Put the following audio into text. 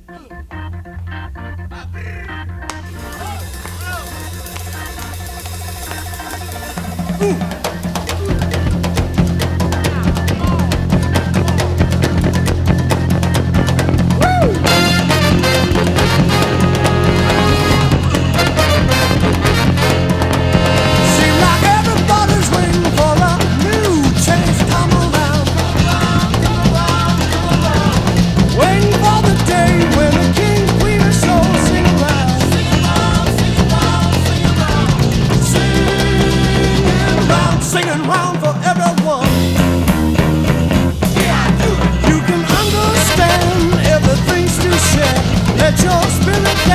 Singing round for everyone. You can understand everything's to share. Let your spirit